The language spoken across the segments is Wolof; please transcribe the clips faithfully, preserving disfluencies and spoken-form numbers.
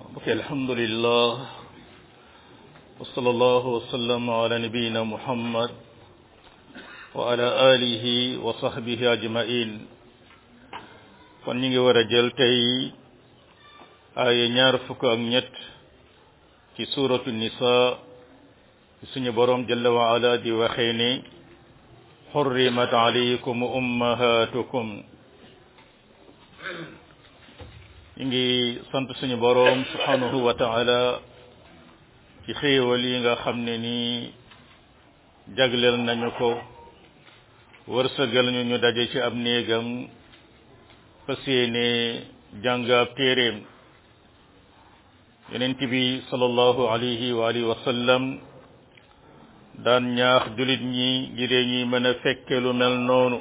Okay, alhamdulillah wa sallallahu wa sallam ala nabiyyina Muhammad wa ala alihi wa sahbihi ajma'in. kon ñi ngi war a jël tey ay ñaar fukk ak ñett ci suratu nisa suñu borom jalla wa ala di waxee ne hurrimat alaykum ummahatukum. ñu ngi sant suñu borom subhanahu wa ta'ala ci xéewal yi nga xam ne ni jagleel nañu ko wërsëgal ñu ñu daje ci ab néegam fas yéene jàng ab téeréem. yonent bi sallallahu alayhi wa alihi wa sallam daan ñaax julit ñi ngir ñuy mën a fekke lu mel noonu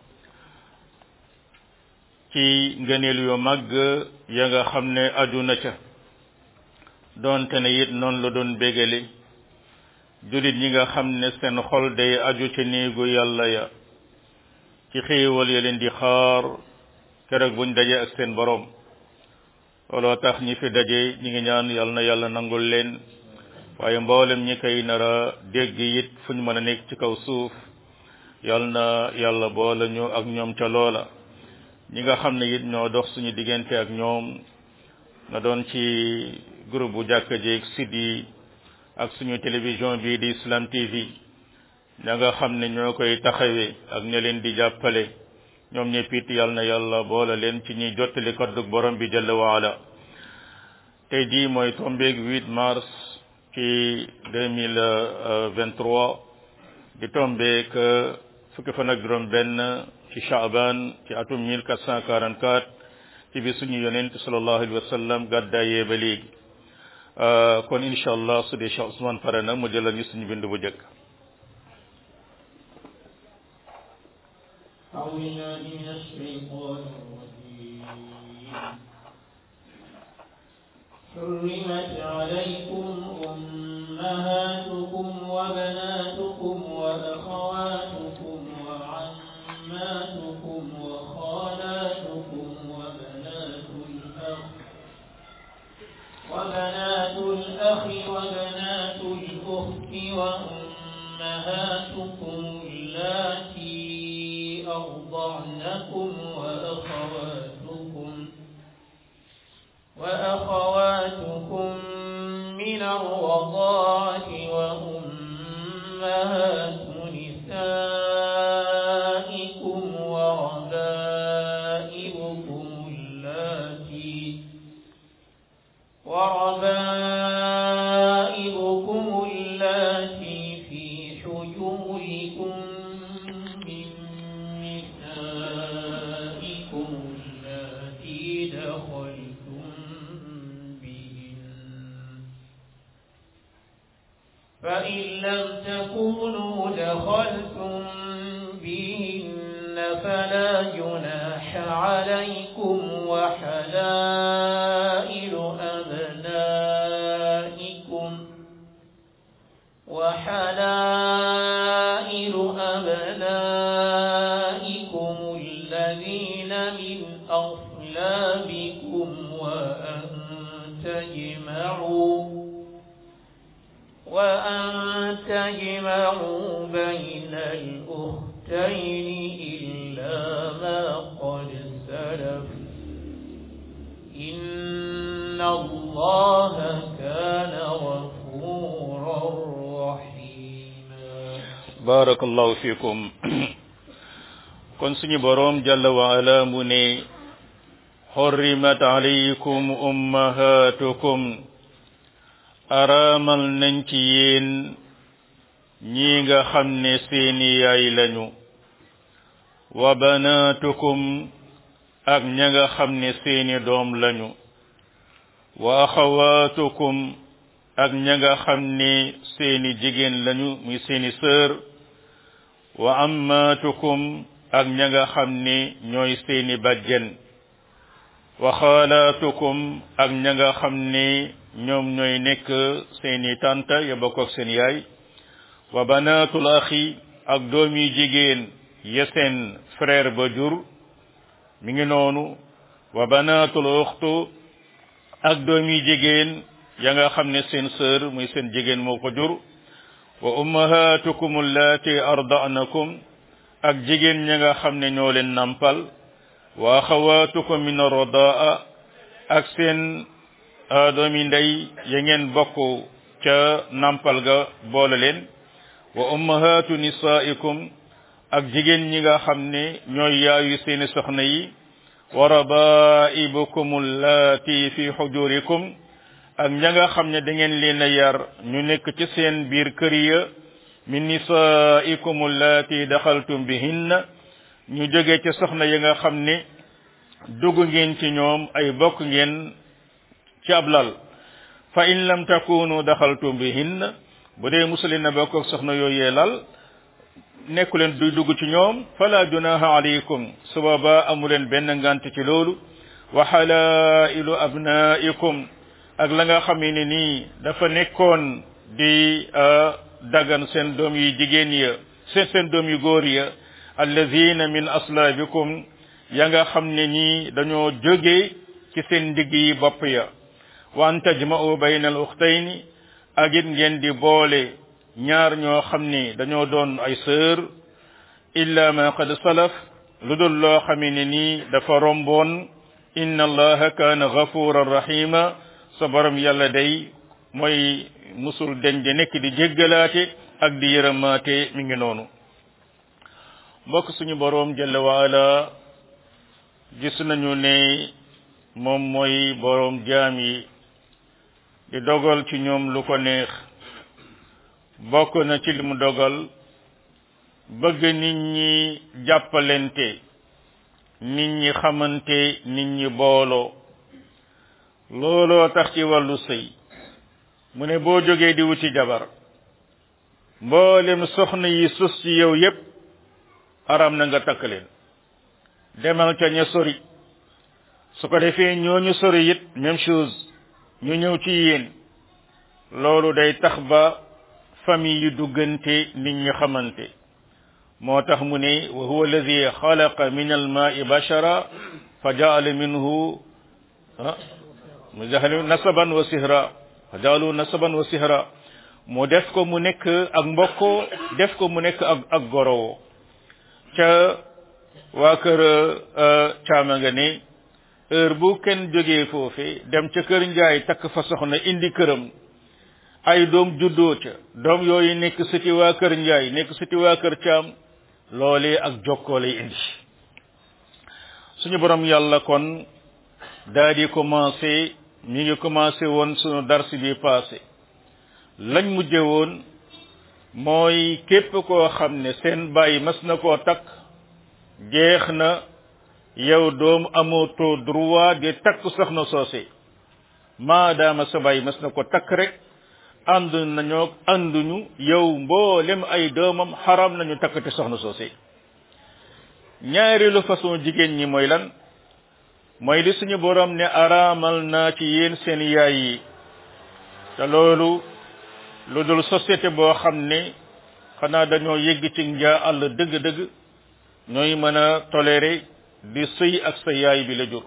ci ngëneel yu màgg ya nga xam ne aju na ca doonte ne it noonu la doon bégale julit ñi nga xam ne seen xol day aju ca néegu yàlla ya ci xéewal ya leen di xaar keroog buñ daje ak seen borom. looloo tax ñi fi daje ñi ngi ñaan yàlla na yàlla nangul leen waaye mboolem ñi koy nar a dégg it fu ñu mën a nekk ci kaw suuf yàlla na yàlla boole ñu ak ñoom ca loola. ñi nga xam ne it ñoo dox suñu diggante ak ñoom na doon ci groupe bu jàkka jeeg site yi ak suñu télévision bii di Islam T V ña nga xam ne ñoo koy taxawee ak ña leen di jàppale ñoom ñëpp it yàlla na yàlla boole leen ci ñuy jottali kaddu borom bi jalla wa ala. tey jii mooy tombeeg huit mars ci deux mille vingt-trois di tombeeg fukki fan ak juróom benn ci Shaaban ci atum mille quatre cent quarante-quatre ci bi suñu yonent sallallahu alayhi wa sallam gàddaayee ba léegi. kon incha allah su dee Cheikh Ousmane pare na mu jëlal ñu suñu bind bu jëkk. حرمت عليكم أمهاتكم وبناتكم وأخواتكم وعماتكم وخالاتكم وبنات الأخ وبنات الأخ وبنات الأخت وأمهاتكم اللاتي أرضعنكم وأخواتكم وأخواتكم من الرضاعة وأمهات نسائكم وربائبكم اللاتي وربائبكم اللاتي في حجوركم من نسائكم اللاتي دخلتم فإن لم تكونوا دخلتم بهن فلا جناح عليكم وحلائل أبنائكم وحلائل أبنائكم الذين من أصلابكم وأن تجمعوا وأن تجمعوا بين الأختين إلا ما قد سلف إن الله كان غفورا رحيما. بارك الله فيكم. kon suñu borom jalla wa ala mu ne hurrimat alaykum ummahatukum araamal nañ ci yéen ñi nga xam ne seeni yaay lañu wa banatukum ak ña nga xam ne seeni doom lañu wa axawatukum ak ña nga xam ne seeni jigéen lañu muy seeni sœur wa ammatukum ak ña nga xam ne ñooy seeni bàjjen wa xaalatukum ak ña nga xam ne ñoom ñooy nekk seeni tanta ya bokk ak seen yaay wa banatul axi ak doomi jigéen ya seen frère ba jur mi ngi noonu wa banatul uxtu ak doom yi jigéen ya nga xam ne seen sœur muy seen jigéen moo ko jur wa ummahatukum allati arda'nakum ak jigéen ña nga xam ne ñoo leen nampal wa akhawatukum min ar-rida'a ak seen doomi ndey ya ngeen bokk ca nampal ga boole leen wa ummahatu nisaikum ak jigéen ñi nga xam ne ñooy yaayu seeni soxna yi wa rabaibukum allati fi hujurikum ak ña nga xam ne da ngeen leen a yar ñu nekk ci seen biir kër ya min nisaikum allati daxaltum bihinna ñu jóge ci soxna yi nga xam ne dugg ngeen ci ñoom ay bokk ngeen ci ablal fa in lam takunu daxaltum bihinna bu dee musulin na bokk ak soxna yooyee lal nekku leen duy dugg ci ñoom fala junaha alaykum subaba amuleen benn ngant ci loolu wa halailu abnaikum ak la nga xam ne nii dafa nekkoon di dagan seen doom yu jigéen ya seen seen doom yu góor ya allazina min aslabikum ya nga xam ne nii dañoo jóge ci seen ndigg yi bopp ya wa an tajma'u bayna al ukhtayni ak it ngeen di boole ñaar ñoo xam ni dañoo doon ay sœur illa ma qad salaf lu dul loo xam ne nii dafa romboon inna allaha kaana ghafuran rahima sa borom yàlla day mooy musul deñ di nekk di jéggalaate ak di yërëmaate mi ngi noonu mbokk suñu borom jalla wa ala gis nañu ne moom mooy borom jaam yi di dogal ci ñoom lu ko neex bokk na ci li mu dogal bëgg nit ñi jàppalente nit ñi xamante nit ñi booloo looloo tax ci wàllu sëy mu ne boo jógee di wuti jabar mboolem soxna yi sus ci yow yépp aram na nga takk leen demal ca ña sori su ko defee ñooñu sori it même chose ñu ñëw ci yéen loolu day tax ba famille yu duggante nit ñi xamante moo tax mu ne wa huwa alladhi khalaqa min al-ma'i bashara fa ja'ala minhu mujahal nasaban wa sihra fa ja'alu nasaban wa sihra mu def ko mu nekk ak mbokko def ko mu nekk ak ak gorowo ca waa kër caama nga ne heure bu kenn jógee foofe dem ca kër njaay takk fa soxna indi këram ay doom juddoo ca doom yooyu nekk sëti waa kër njaay nekk sëti waa kër caam loolee ak jokkoo lay indi suñu borom yàlla kon daa di commencé mi ngi commencé woon sunu darsi bi passé lañ mujje woon mooy képp koo xam ne seen bàyyi mas na koo takk jeex na yow doom amootoo droit de takk soxna soose maadaama sa bàyyi mas na ko takk rek ànd nañoo ànduñu yow mboolem ay doomam xaram nañu takk te soxna soose ñaareelu façon jigéen ñi mooy lan mooy li suñu borom ne araamal naa ci yéen seen yaay yi te loolu lu dul société boo xam ne xanaa dañoo yegg ci njaa àll dëgg-dëgg ñooy mën a tolérer di sëy ak sa yaay bi la jur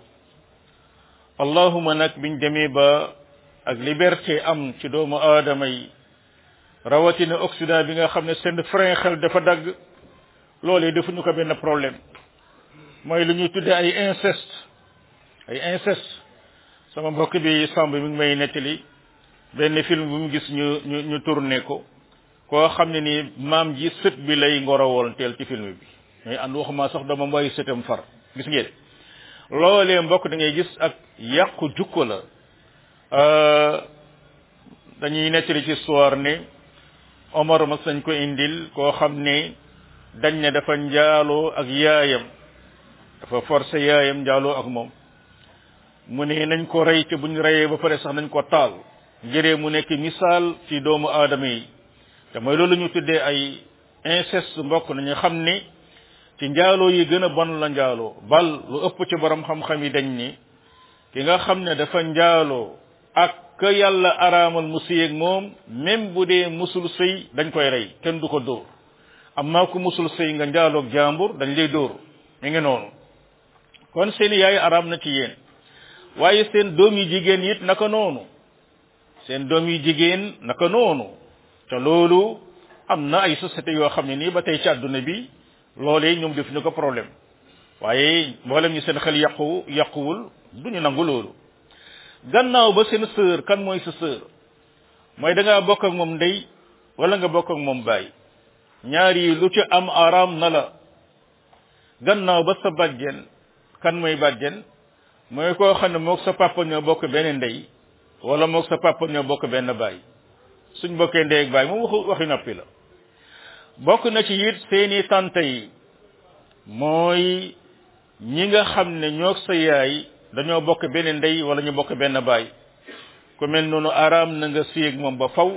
allahuma nag biñ demee ba ak liberté am ci doomu aadama yi rawatina Occident bi nga xam ne seen frein xel dafa dagg loolee defuñu ko benn problème mooy lu ñuy tuddee ay inceste ay inceste sama mbokk bi Samb mi ngi may nettali benn film bu mu gis ñu ñu ñu tourné ko koo xam ne ni maam ji sët bi lay ngorowoon teel ci film bi mais ànd waxuma sax dama mooy sëtam far gis ngeen loolee mbokk da ngay gis ak yàqu jukko la dañuy nettali ci histoire ne Omar mas nañ ko indil koo xam ne dañ ne dafa njaaloo ak yaayam dafa forcé yaayam njaaloo ak moom mu ne nañ ko rey te buñ reyee ba pare sax nañ ko taal ngiree mu nekk misaal ci doomu aadama yi te mooy loolu ñu tuddee ay inceste mbokk nañu xam ne ci njaaloo yi gën a bon la njaaloo bal lu ëpp ci borom xam-xam yi dañ ni ki nga xam ne dafa njaaloo ak ka yàlla araamal mu sëy ak moom même bu dee musul sëy dañ koy rey kenn du ko dóor amma ku musul sëy nga njaaloog jàmbur dañ lay dóor mi ngi noonu kon seeni yaay araam na ci yéen waaye seen doom yi jigéen it naka noonu seen doom yi jigéen naka noonu te loolu am na ay société yoo xam ne nii ba tey ci àdduna bi loolee ñoom def ñu ko problème waaye mboolem ñu seen xel yàqu yàquwul duñu nangu loolu gannaaw ba seen sœur kan mooy sa sœur mooy da ngaa bokk ak moom ndey wala nga bokk ak moom baay ñaar yi lu ci am araam na la gannaaw ba sa bàjjen kan mooy bàjjen mooy koo xam ne moog sa papa ñoo bokk benn ndey wala moog sa papa ñoo bokk benn baay suñ bokkee ndey ak baay moom waxu waxi noppi la bokk na ci it seeni tante yi mooy ñi nga xam ne ñoo sa yaay dañoo bokk benn ndey wala ñu bokk benn baay ku mel noonu araam na nga séeg moom ba faw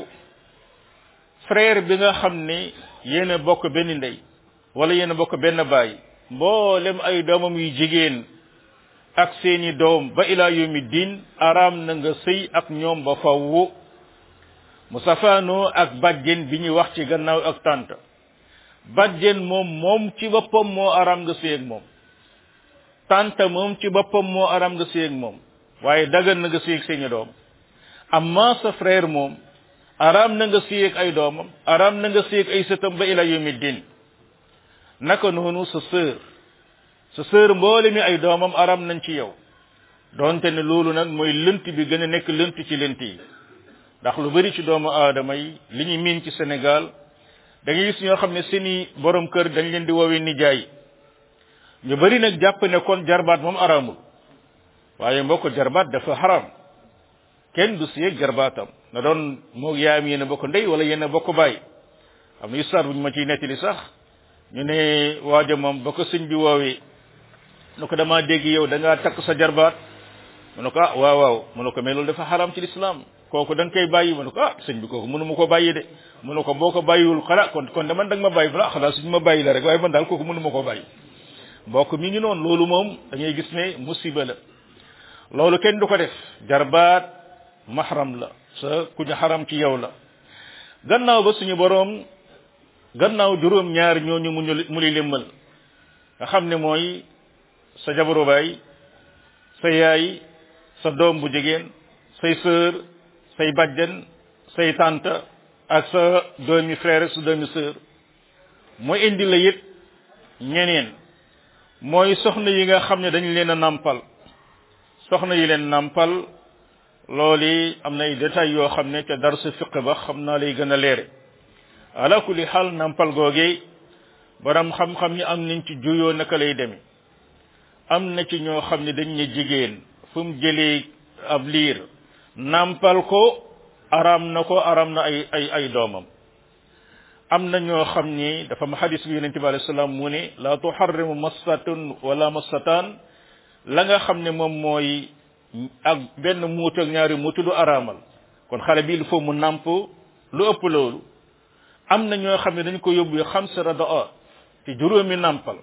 frère bi nga xam ne yéen a bokk benn ndey wala yéen a bokk benn baay mboolem ay doomam yu jigéen ak seeni doom ba ilaa yawmi diin araam na nga sëy ak ñoom ba faw mu safaanoo ak bàjjen bi ñuy wax ci gannaaw ak tànt bàjjen moom moom ci boppam moo araam nga sëy ak moom tànt moom ci boppam moo araam nga sëy ak moom waaye dagan na nga sëy ak seeni doom amma sa frère moom araam na nga sëy ak ay doomam araam na nga sëy ak ay sëtam ba ila yawmi din naka noonu sa sœur sa sœur mboole mi ay doomam araam nañ ci yow donte ne loolu nag mooy lënt bi gën a nekk lënt ci lënt yi ndax lu bari ci doomu aadama yi li ñu miin ci Sénégal da ngay gis ñoo xam ne seeni borom kër dañ leen di woowee nijaay ñu bari nag jàpp ne kon jarbaat moom araamul waaye mbokk jarbaat dafa xaram kenn du sëy jarbaatam na doon moo yaayam yéen a bokk ndey wala yéen a bokk baay am na histoire bu ñu ma ciy nettali sax ñu ne waaja moom ba ko sëñ bi woowee nu ko damaa dégg yow da ngaa takk sa jarbaat mu ne ko ah waaw waaw mu ne ko mais loolu dafa xaram ci lislaam kooku da nga koy bàyyi mu ne ko ah sëñ bi kooku mënu ma ko bàyyi de mu ne ko boo ko bàyyiwul xanaa kon kon de man da nga ma bàyyi ah xanaa suñu ma bàyyi la rek waaye man daal kooku mënu ma ko bàyyi mbokk mi ngi noonu loolu moom da ngay gis ne musiba la loolu kenn du ko def jarbaat mahram la sa ku ñu xaram ci yow la gannaaw ba suñu boroom gannaaw juróom ñaar ñooñu mu mu li limmal nga xam ne mooy sa jabaru baay sa yaay sa doom bu jigéen say sœur say bàjjen say tante ak sa doomi frère sa doomi sœur mooy indi la it ñeneen mooy soxna yi nga xam ne dañu leen a nàmpal soxna yi leen nàmpal loolu am na ay détails yoo xam ne ca darsu fiq ba xam naa lay gën a leere ala kulli xaal nàmpal googee borom xam-xam ñi am nañ ci juyoo naka lay demee am na ci ñoo xam ne dañ ne jigéen fu mu jëlee ab liir nàmpal ko araam na ko araam na ay ay ay doomam am na ñoo xam ni dafa ma xadis bi yonente bi alayhi salaam mu ne la tuharrimu massatun wala massataan la nga xam ne moom mooy ak benn muutu ak ñaari muutu du araamal kon xale bi il faut mu nàmp lu ëpp loolu am na ñoo xam ne dañ ko yóbbu xams radaa te juróomi nàmpal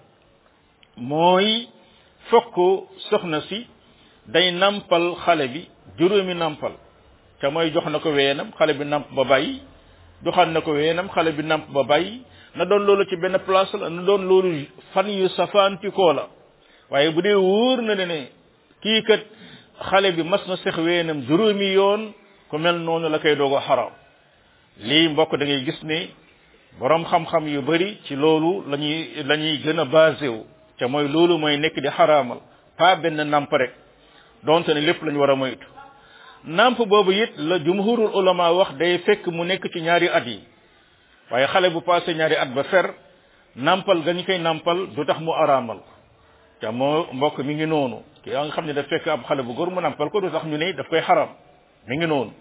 mooy fokk soxna si day nàmpal xale bi juróomi nàmpal te mooy jox na ko weenam xale bi nàmp ba bàyyi joxal na ko weenam xale bi nàmp ba bàyyi na doon loolu ci benn place la na doon loolu fan yu safaantikoo la waaye bu dee wóor na ne ne kii kat xale bi mas na sex weenam juróomi yoon ku mel noonu la koy doog a xaraam lii mbokk da ngay gis ne borom xam-xam yu bari ci loolu la ñuy la ñuy gën a basé wu te mooy loolu mooy nekk di xaraamal pas benn nàmp rek donte ne lépp lañu war a moytu nàmp boobu it la jumhurul ulama wax day fekk mu nekk ci ñaari at yi waaye xale bu passé ñaari at ba fer nàmpal ga ñu koy nàmpal du tax mu araamal te moo mbokk mi ngi noonu ki nga xam ne daf fekk ab xale bu góor mu nàmpal ko du tax ñu ne daf koy xaram mi ngi noonu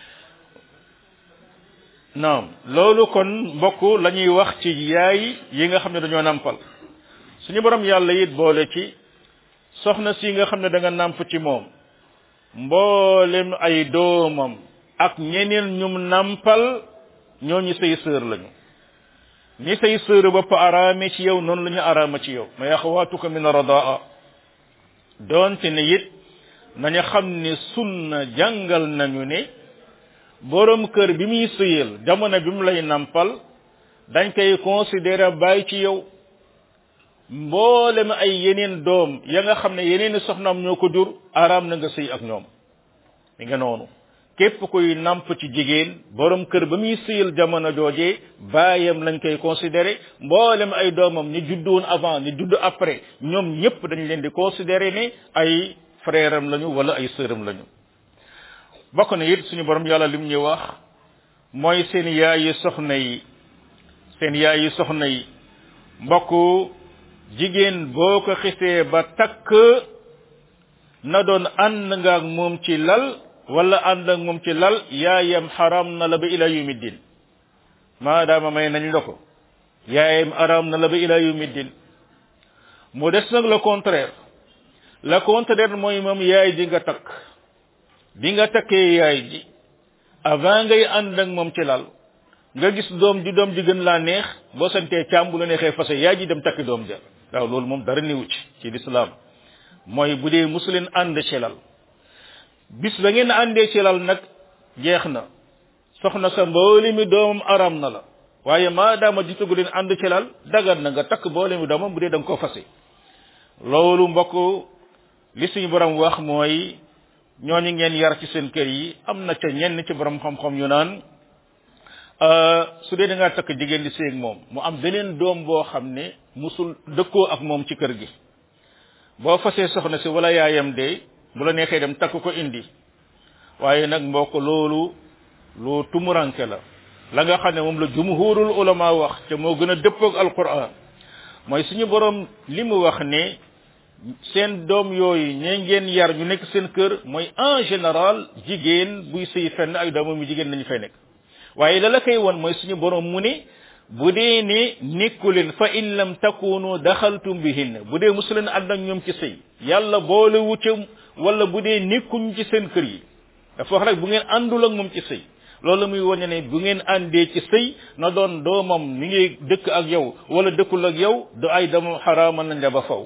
naam loolu kon mbokk la ñuy wax ci yaay yi nga xam ne dañoo nàmpal suñu borom yàlla it boole ci soxna si nga xam ne da nga nàmp ci moom mboolem ay doomam ak ñeneen ñum nàmpal ñooñu say sœur lañu ni say sœur bopp araame ci yow noonu la ñu araama ci yow may axawaatuka min radaa doonte ne it nañu xam ne sunna jàngal nañu ne borom kër bi muy sëyal jamono bi mu lay nàmpal dañ koy considérer bàyyi ci yow mboolem ay yeneen doom ya nga xam ne yeneen soxnaam ñoo ko jur araam na nga sëy ak ñoom mi nga noonu képp kuy namp ci jigéen borom kër ba muy sëyal jamono joojee baayam lañ koy considéré mboolem ay doomam ñu juddoon avant ñu judd après ñoom ñëpp dañ leen di considéré ne ay frère am lañu wala ay sœuram lañu bokk na it suñu borom yàlla lim ñuy wax mooy seen yaay yi soxna yi seen yaay yi soxna yi mbokk jigéen boo ko xisee ba takk na doon ànd nga ak moom ci lal wala ànd ak moom ci lal yaayam xaram na la ba ila yawmi din maadaama may nañ la ko yaayam xaram na la ba ila yawmi din mu des nag le contraire le contraire mooy moom yaay ji nga takk bi nga takkee yaay ji avant ngay ànd ak moom ci lal nga gis doom ji doom ji gën laa neex boo santee caam bu la neexee fase yaay ji dem takki doom ja waaw loolu moom dara niwu ci ci lislaam mooy bu dee musu leen ànd ci lal bis ba ngeen àndee ci lal nag jeex na soxna sa mbooli mi doomam aram na la waaye maadaama jitagu leen ànd ci lal dagan na nga takk mbooli mi doomam bu dee da nga ko fase loolu mbokk li suñu borom wax mooy ñooñu ngeen yar ci seen kër yi am na ca ñenn ci borom xam-xam yu naan su dee da ngaa takk jigéen di séeg moom mu am beneen doom boo xam ne musul dëkkoo ak moom ci kër gi boo fasee soxna si wala yaayam de bu la neexee dem takk ko indi waaye nag mbokk loolu lu tumuranke la la nga xam ne moom la jumhurul ulama wax te moo gën a dëppoog alquran mooy suñu borom li mu wax ne seen doom yooyu ñe ngeen yar ñu nekk seen kër mooy en général jigéen buy sëy fenn ay doomam yu jigéen nañu fay nekk waaye la la koy won mooy suñu borom mu ne bu dee ne nekkuleen fa in lam takunu daxaltum bihinna bu dee musu leen ànd ak ñoom ci sëy yàlla boole wuccam wala bu dee nekkuñ ci seen kër yi dafa wax rek bu ngeen àndul ak moom ci sëy loolu muy wane ne bu ngeen àndee ci sëy na doon doomam mi ngi dëkk ak yow wala dëkkul ak yow du ay doomam xaraamal nañ la ba faw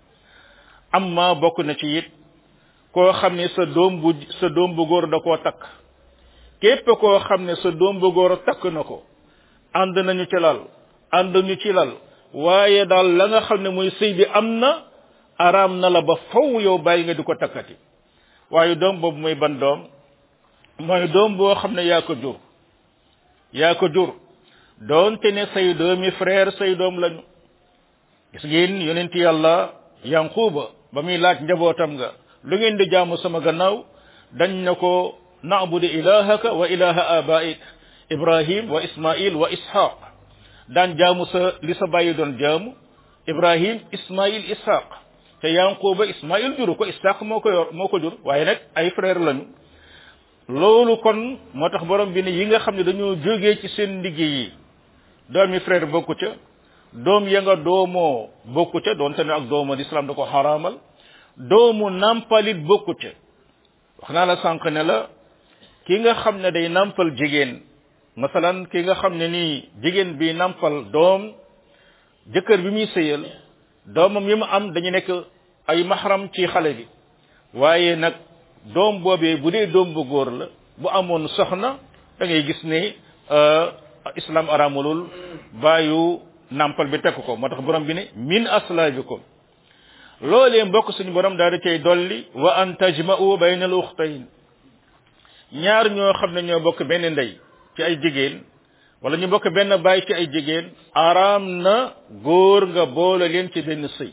amma bokk na ci it koo xam ne sa doom bu sa doom bu góor da koo takk képp koo xam ne sa doom bu góor takk na ko ànd nañu ci lal ànd ñu ci lal waaye daal la nga xam ne mooy sëy bi am na araam na la ba faw yow bàyyi nga di ko takkati waaye doom boobu mooy ban doom mooy doom boo xam ne yaa ko jur yaa ko jur doonte ne say doomi frère say doom lañu gis ngeen yonent yàlla yanquba ba muy laaj njabootam nga lu ngeen di jaamu sama gannaaw dañ na ko na'budu ilahaka wa ilaha abaik ibrahim wa ismail wa ishaq daan jaamu sa li sa bàyyi doon jaamu ibrahim ismail ishaq te yanquba ismail juru ko ishaq moo ko yor moo ko jur waaye nag ay frère lañu loolu kon moo tax borom bi ne yi nga xam ne dañoo jógee ci seen liggéey yi doomi frère bokku ca doom ya nga doomoo bokku ca doonte ne ak doomu l'islam da ko xaraamal doomu nampalit bokku ca wax naa la sànq ne la ki nga xam ne day nampal jigéen masalan ki nga xam ne nii jigéen bi nampal doom jëkkër bi muy sëyal doomam yi mu am dañu nekk ay mahram ci xale bi waaye nag doom boobee bu dee doom bu góor la bu amoon soxna da ngay gis ne islam aramalul bàyyu nampal bi tekk ko moo tax borom bi ne min aslaabikum loolee mbokk suñu borom daal di cay dolli wa an tajma'u bayna al ukhtayn ñaar ñoo xam ne ñoo bokk benn ndey ci ay jigéen wala ñu bokk benn baay ci ay jigéen araam na góor nga boole leen ci benn sëy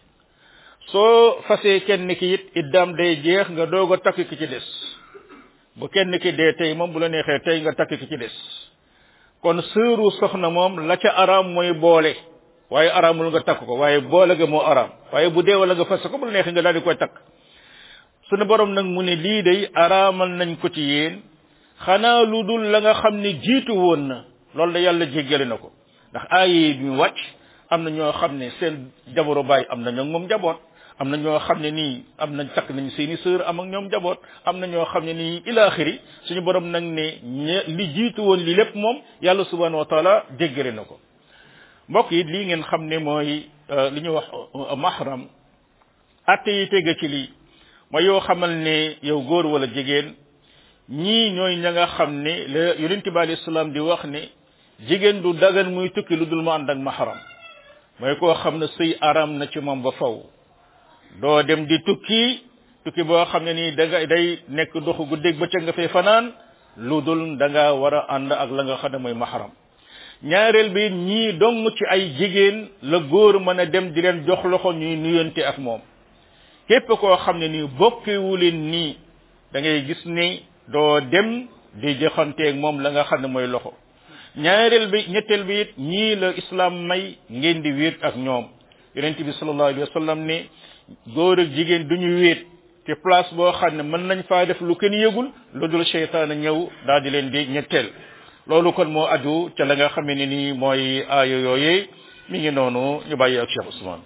soo fasee kenn ki it iddaam day jeex nga doog a takk ki ci des bu kenn ki dee tey moom bu la neexee tey nga takk ki ci des kon sëru soxna moom la ca araam mooy boole waaye araamul nga takk ko waaye boole ga moo araam waaye bu dee wala nga fas ko bu la neexee nga daal di koy takk sunu borom nag mu ne lii day araamal nañ ko ci yéen xanaa lu dul la nga xam ne jiitu woon na loolu da yàlla jéggale na ko ndax aaye bi mu wàcc am na ñoo xam ne seen jabaru baay am na ñoom moom njaboot am na ñoo xam ne nii am nañ takk nañ seeni sœur am ak ñoom njaboot am na ñoo xam ne nii ilaaxiri suñu borom nag ne li jiitu woon li lépp moom yàlla subhanahu wa taala jéggale na ko mbokk yi lii ngeen xam ne mooy li ñuy wax mahram atte yi tege ci lii mooy yow xamal ne yow góor wala jigéen ñii ñooy ña nga xam ne la yonent bi alayhi salaam di wax ne jigéen du dagan muy tukki lu dul mu ànd ak mahram mooy koo xam ne sëy aram na ci moom ba faw doo dem di tukki tukki boo xam ne nii da nga day nekk doxu guddeeg bëccëg nga fay fanaan lu dul da nga war a ànd ak la nga xam ne mooy mahram ñaareel bi ñii dong ci ay jigéen la góor mën a dem di leen jox loxo ñuy nuyante ak moom képp koo xam ne nii bokkewu leen nii da ngay gis ni doo dem di joxanteeg moom la nga xam ne mooy loxo ñaareel bi ñetteel bi it ñii la islam may ngeen di wéet ak ñoom yonent bi sallallahu alayhi wa sallam ne góor ak jigéen duñu wéet te place boo xam ne mën nañ faa def lu kenn yëgul lu dul seytaane ñëw daal di leen di ñetteel loolu kon moo aju ca la nga xam ne nii mooy aaya yooyee mi ngi noonu ñu bàyyi ak Cheikh Ousmane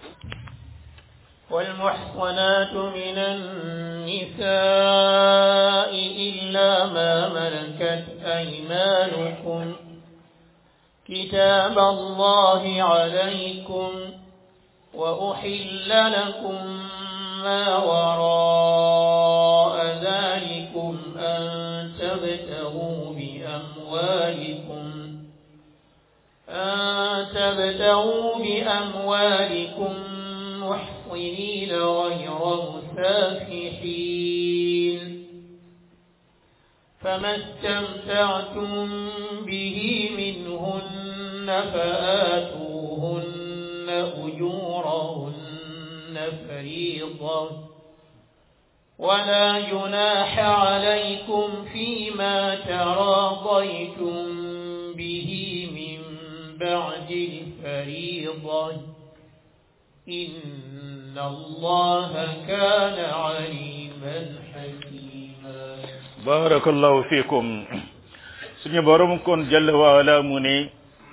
والمحصنات من النساء إلا ما ملكت أيمانكم كتاب الله عليكم وأحل لكم ما وراء ذلكم أن تبتغوا بأموالكم أن تبتغوا بأموالكم محصنين غير مسافحين فما استمتعتم به منهن فآتوهن أجورهن فريضة ولا جناح عليكم فيما تراضيتم به من بعد الفريضة إن الله كان عليما حكيما بارك الله فيكم سني بروم كون جل وعلا مني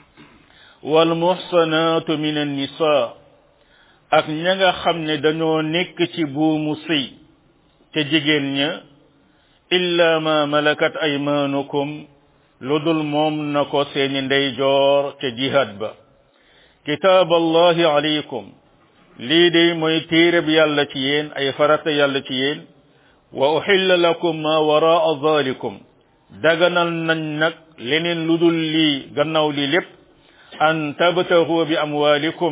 والمحصنات من النساء ak ña nga xam ne dañoo nekk ci buumu sëy te jigéen ña illa ma malakat aymanukum lu dul moom na ko seeni ndeyjoor te jihad ba kitab allahi alaykum lii de mooy téereb yàlla ci yéen ay farata yàlla ci yéen wa uhilla lakum ma waraa zalikum daganal nañ nag leneen lu dul lii gannaaw lii lépp an tabtahu bi amwalikum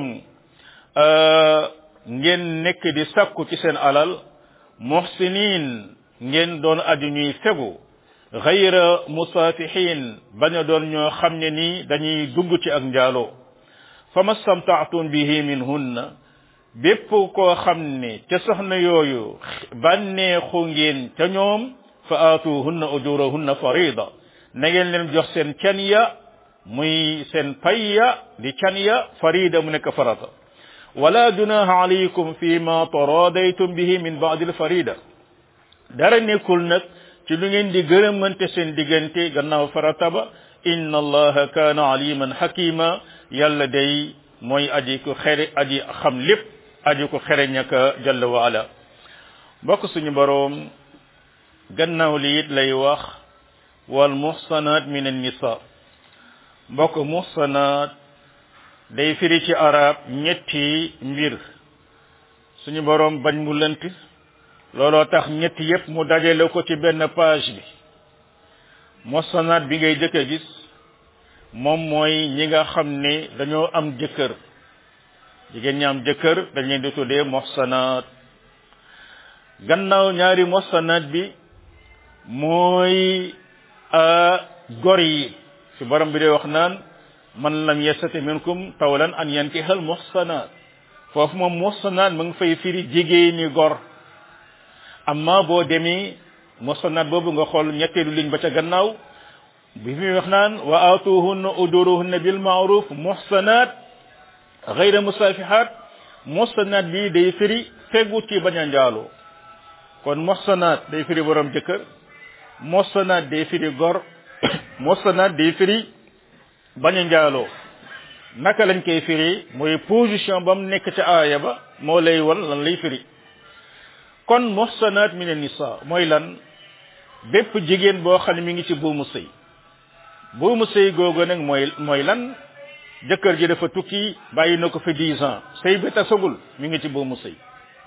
ngeen nekk di sakku ci seen alal muhsinin ngeen doon aju ñuy fegu ghayra musafihin bañ a doon ñoo xam ne nii dañuy dugg ci ak njaaloo fama stamta'tum bihi minhunna bépp koo xam ne ca soxna yooyu bànneexu ngeen ca ñoom fa aatuhunna ujurahunna farida na ngeen leen jox seen can ya muy seen payya di can ya farida mu nekk farata wala junaha alaykum fi ma taradaytum bihi min ba'd al farida dara nekkul nag ci lu ngeen di gërëmante seen diggante gannaaw farata ba inna allaha kaana aliman hakima yàlla day mooy aji ko xere aji xam lépp aji ko xere ñaka jalla wa ala mbokk suñu boroom gannaaw li it lay wax wal muhsanat min an nisa mbokk muhsanat day firi ci arab ñetti mbir suñu boroom bañ mu lënt looloo tax ñetti yépp mu dajale ko ci benn page bi muhsanat bi ngay jëkk a gis moom mooy ñi nga xam ne dañoo am jëkkër jigéen ñi am jëkkër dañ leen di tuddee muhsanat gannaaw ñaari muhsanat bi mooy gor yi ci borom bi dee wax naan man lam yastati minkum tawlan an yankihal muhsanat foofu moom muhsanat mu ngi fay firi jigéeni gor amma boo demee muhsanat boobu nga xool ñetteelu liñ ba ca gannaaw bi mi wax naan wa aatuhunna ujuruhunna bil ma'ruf muhsanat ghayra musafihat muhsanat bi day firi fegu ci bañ a njaaloo kon muhsanat day firi borom jëkkër muhsanat day firi gor muhsanat day firi bañ a njaaloo naka lañ koy firi mooy position ba mu nekk ca aaya ba moo lay wan lan lay firi kon muhsanat min an-nisa mooy lan bépp jigéen boo xam ne mi ngi ci buumu sëy buumu sëy googu nag mooy mooy lan jëkkër ji dafa tukki bàyyi na ko fi dix ans sëy bi tasagul mi ngi ci buumu sëy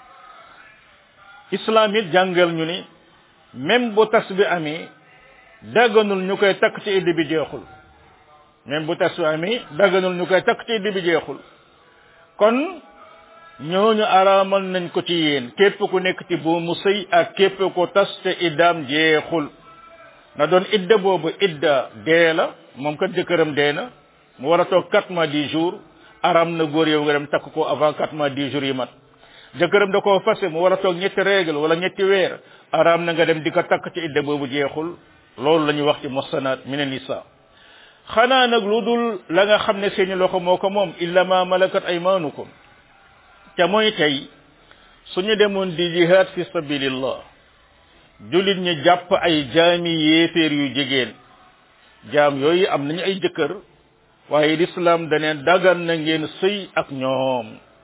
islam it jàngal ñu ni même bu tas bi amee dagganul ñu koy takk ci iddi bi jeexul même bu tas bi amee dagganul ñu koy takk ci iddi bi jeexul kon ñooñu araamal nañ ko ci yéen képp ku nekk ci buumu sëy ak képp ko tas te iddaam jeexul na doon idda boobu idda dee la moom kat jëkkëram dee na mu war a toog quatre mois dix jours aram na góor yow nga dem takk ko avant quatre mois dix jours yi mat jëkkëram da koo fase mu war a toog ñetti règle wala ñetti weer aram na nga dem di ko takk ci idda boobu jeexul loolu la ñuy wax ci muhsanat min an-nisa xanaa nag lu dul la nga xam ne seeni loxo moo ko moom illa ma malakat aymanukum te mooy tey suñu demoon di jihad fi sabilillah julit ñi jàpp ay jaami yéeféer yu jigéen jaam yooyu am nañu ay jëkkër waaye l'islam daneen dagan na ngeen sëy ak ñoom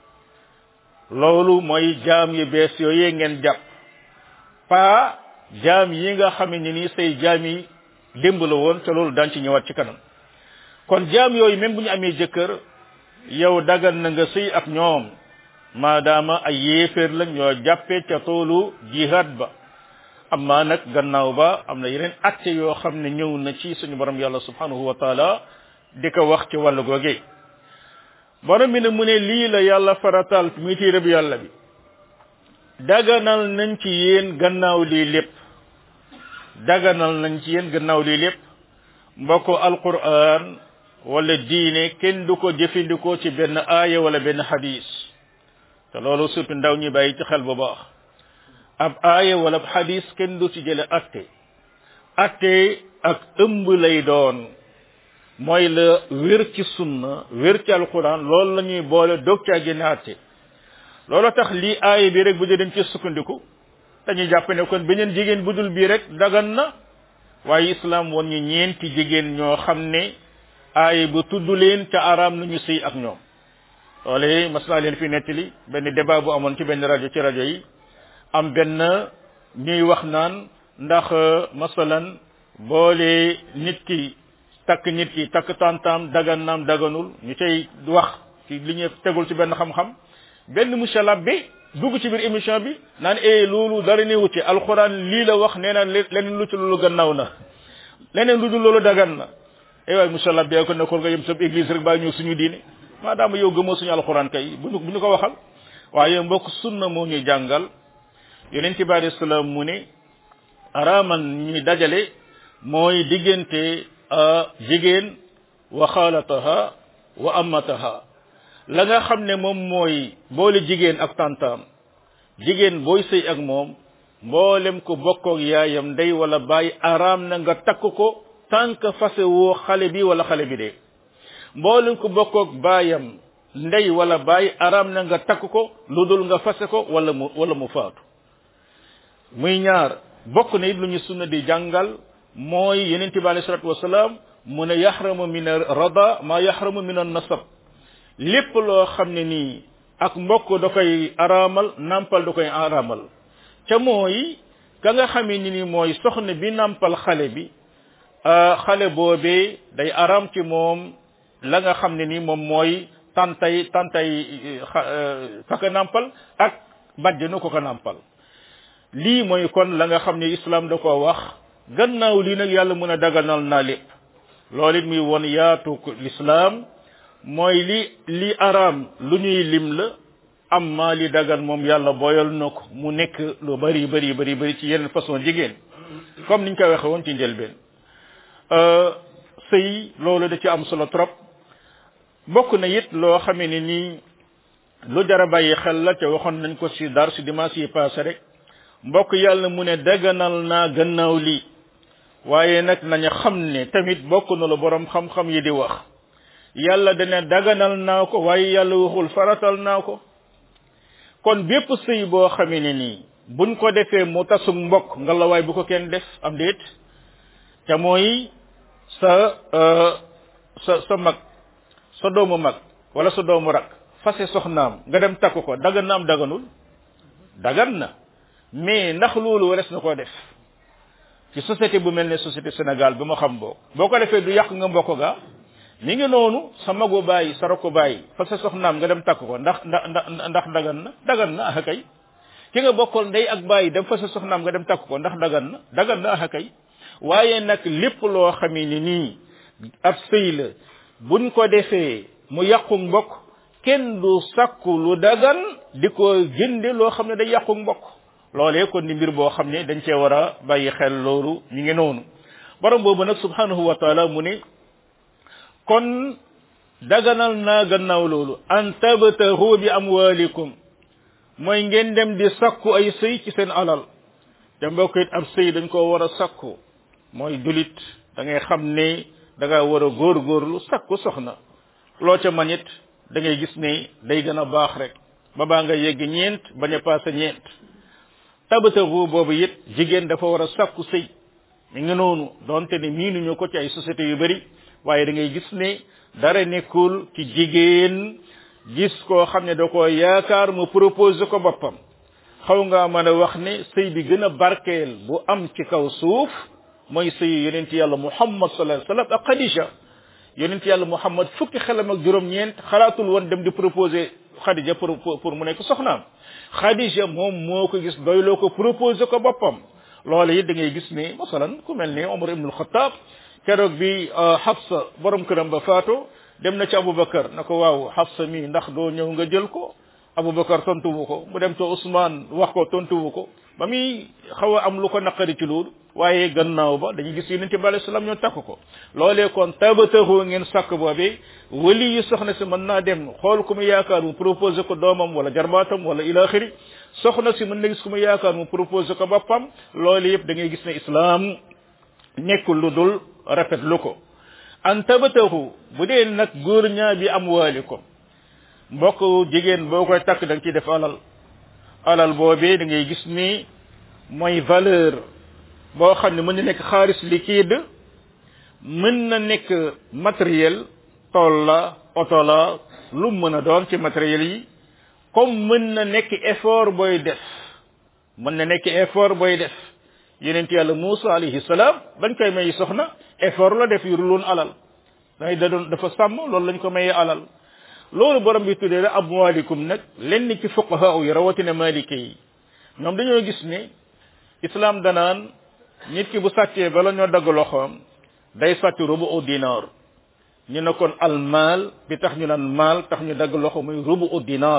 loolu mooy jaam yu bees yooyee ngeen jàpp pa jaam yi nga xam ne ni say jaam yi démb la woon te loolu daan ci ñëwaat ci kanam kon jaam yooyu même bu ñu amee jëkkër yow dagan na nga sëy ak ñoom maadaama ay yéeféer lañ ñoo jàppee ca toolu jihad ba amma nag gannaaw ba am na yeneen acte yoo xam ne ñëw na ci suñu borom yàlla subhanahu wa taala di ko wax ci wàllu googe borom bi ne mu ne lii la yàlla faratal muy téere bi yàlla bi daganal nañ ci yéen gannaaw lii lépp daganal nañ ci yéen gannaaw lii lépp mbokk alquran wala diine kenn du ko jëfandikoo ci benn aaya wala benn hadis te loolu surtout ndaw ñi bàyyi ci xel bu baax ab aaya wala ab hadis kenn du ci jële atte atte ak ëmb lay doon mooy la wér ci sunna wér ci alquran loolu la ñuy boole doog caa génne atte loolu tax lii aaya bi rek bu dee dañ ci sukkandiku dañuy jàpp ne kon beneen jigéen bu dul bii rek dagan na waaye islam woon ñu ñeenti jigéen ñoo xam ne aaya bu tudd leen ca araam nañu sëy ak ñoom loole mas naa leen fi nettali benn débat bu amoon ci benn rajo ci rajo yi am benn ñuy wax naan ndax masalan boole nit ki takk nit ki takk tantam dagan naam daganul ñu cay wax ci li ñu tegul ci benn xam-xam benn monsieur labbe dugg ci biir émission bi naan e loolu dara newu ci alquran lii la wax nee na leneen lu ci loolu gannaaw na leneen lu dul loolu dagan na e waay monsieur labbe ko ne ko nga yem sa église rek baa ñëw suñu diine maadaama yow gëmoo suñu alquran kay bu ñu bu ñu ko waxal waaye mbokk sunna moo ñuy jàngal yonent bi alayhi salaam mu ne araaman ñuy dajale mooy diggante jigéen wa xaalataha wa amataha la nga xam ne moom mooy boole jigéen ak tantaam jigéen booy sëy ak moom mboolem ko bokkoog yaayam ndey wala baay araam na nga takk ko tànk fase woo xale bi wala xale bi de mboolem ko bokkoog baayam ndey wala baay araam na nga takk ko lu dul nga fase ko wala mu wala mu faatu muy ñaar bokk na it lu ñu sunna di jàngal mooy yonent bi alayhi salaatu wasalaam mu ne yaxramu min rada ma yaxramu min an nasab lépp loo xam ne nii ak mbokk da koy araamal nampal da koy araamal ca mooy ka nga xamee ni ni mooy soxna bi nampal xale bi xale boobee day araam ci moom la nga xam ne ni moom mooy tantay tantay kaka nampal ak bàjjenu ko ko nampal lii mooy kon la nga xam ne islam da ko wax gannaaw lii nag yàlla mën a daganal naa lépp loolu it muy won yaatu l'islam mooy li li araam lu ñuy lim la amma li dagan moom yàlla boyal na ko mu nekk lu bari bari bari bari ci yeneen façon jigéen comme niñ koy waxe woon ci njëlbeen sëy loolu da ci am solo trop bokk na it loo xamee ne nii lu jara bàyyi xel la te waxoon nañ ko ci dar ci dimanche yi passé rek mbokk yàlla mu ne daganal naa gannaaw lii waaye nag nañu xam ne tamit bokk na lu borom xam-xam yi di wax yàlla dana daganal naa ko waaye yàlla waxul faratal naa ko kon bépp sëy boo xamee ne nii buñ ko defee mu tasug mbokk nga la waay bu ko kenn def am déet te mooy sa sa sa mag sa doomu mag wala sa doomu rak fase soxnaam nga dem takk ko dagan na am daganul dagan na mais ndax loolu wares na koo def ci société bu mel ne société Sénégal bi ma xam boo boo ko defee du yàq nga mbokk ga mi ngi noonu sa magu bàyyi sa rakku bàyyi fase soxnaam nga dem takk ko ndax ndax ndax dagan na dagan na ah kay ki nga bokkal ndey ak bàyyi dem fase soxnaam nga dem takk ko ndax dagan na dagan na ah kay waaye nag lépp loo xamee ni nii ab sëy la buñ ko defee mu yàqu mbokk kenn du sakku lu dagan di ko jënde loo xam ne day yàqu mbokk loolee kon di mbir boo xam ne dañ cee war a bàyyi xel loolu ñu ngi noonu borom boobu nag subhanahu wa taala mu ne kon daganal naa gannaaw loolu an tabtahu bi amwalikum mooy ngeen dem di sakku ay sëy ci seen alal te mbokk it ab sëy dañ koo war a sakku mooy dulit da ngay xam ne da nga war a góorgóorlu sakku soxna loo ca manit da ngay gis ne day gën a baax rek ba baa nga yegg ñeent bañ a paase ñeent tabtahu boobu it jigéen dafa war a sakku sëy mi ngi noonu donte ne miinuñu ko ci ay société yu bari waaye da ngay gis ne dara nekkul ci jigéen gis koo xam ne da ko yaakaar mu proposé ko boppam xaw nga mën a wax ne sëy bi gën a barkeel bu am ci kaw suuf mooy sëy yonent yàlla muhammad sallallahu alayhi wasallam ak Khadija yonent yàlla muhammad fukki xelam ak juróom-ñeent xalaatul woon dem di proposé Khadija pour pour mu nekk soxnaam Khadija moom moo ko gis doyloo ko proposé ko boppam loolu it da ngay gis ne masalan ku mel ne Omar ibn al-Khattab keroog bi Hafsa borom këram ba faatu dem na ci Aboubacar na ko waaw Hafsa mi ndax doo ñëw nga jël ko Aboubacar tontuwu ko mu dem ci Ousmane wax ko tontuwu ko ba muy xaw a am lu ko naqari ci loolu waaye gannaaw ba dañuy gis yonent bi alayhi salaam ñoo takk ko loolee kon tabatahu ngeen sàkk boobee wali yi soxna si mën naa dem xool ku mu yaakaar mu proposé ko doomam wala jarbaatam wala ilaxiri soxna si mën na gis ku mu yaakaar mu proposé ko boppam loolu yëpp da ngay gis ne islam nekkul lu dul rafet lu ko an tabatahu bu dee nag góor ñaa bi am waalikum mbokk jigéen boo koy takk da nga ciy def alal alal boobee da ngay gis ni mooy valeur boo xam ne mën na nekk xaalis liquide mën na nekk matériel tool la oto la lu mën a doon ci matériel yi comme mën na nekk effort booy def mën na nekk effort booy def yonent yàlla Muusa alayhi salaam bañ koy may soxna effort la def yuruloon alal day da doon dafa sàmm loolu lañ ko mayee alal loolu borom bi tuddee la amwaalikum nag lenn ci fuqaha yi rawatina maliki yi ñoom dañoo gis ne islam danaan nit ki bu sàccee bala ñoo dagg loxoom day sàcc rubu u dinar ñu ne kon al maal bi tax ñu naan maal tax ñu dagg loxo muy rubu u dinar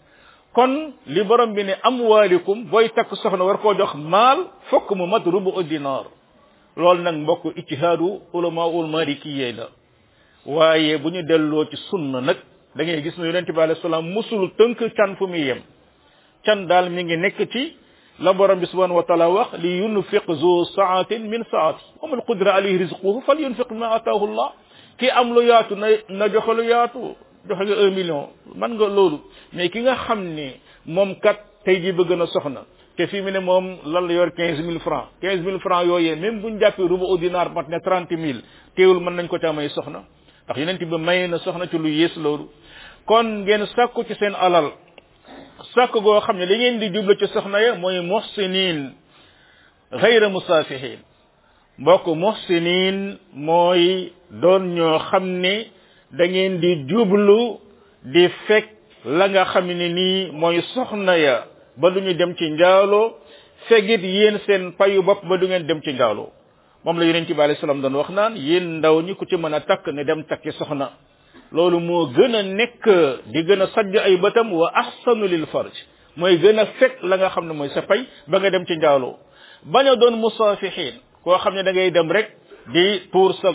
kon li borom bi ne amwaalikum booy takk soxna war koo jox maal fokk mu mat rubu u dinar loolu nag mbokk ijtihaadu ulama ul malikiyye la waaye bu ñu delloo ci sunna nag da ngay gis ne yonente bi alayhi salaam musul tënk can fu muy yem can daal mi ngi nekk ci la borom bi subhanahu wa taala wax li yunfiq zu saatin min saati wa man qudira alayhi rizquhu fal yunfiq ma ataahu allah ki am lu yaatu na na joxe lu yaatu joxe nga un million man nga loolu mais ki nga xam ne moom kat tey ji bëgg na soxna te fii mu ne moom lan la yor quinze mille francs quinze mille francs yooyee même buñ jàppee rubu au dinar mat ne trente mille teewul mën nañ ko ca may soxna ndax yonent bi may na soxna ci lu yées loolu kon ngeen sàkku ci seen alal sàkk goo xam ne li ngeen di jublu ci soxna ya mooy muhsinin ghayra musafihin mbokk muhsinin mooy doon ñoo xam ne da ngeen di jublu di fekk la nga xam ne nii mooy soxna ya ba du ñu dem ci njaaloo fegit yéen seen payu bopp ba du ngeen dem ci njaaloo moom la yonent bi alayhi salaam doon wax naan yéen ndaw ñi ku ci mën a takk ne dem takki soxna loolu moo gën a nekk di gën a sajj ay bëtam wa ahsanu lil farj mooy gën a fekk la nga xam ne mooy sa pay ba nga dem ci njaaloo bañ a doon musafihin koo xam ne da ngay dem rek di tuur sa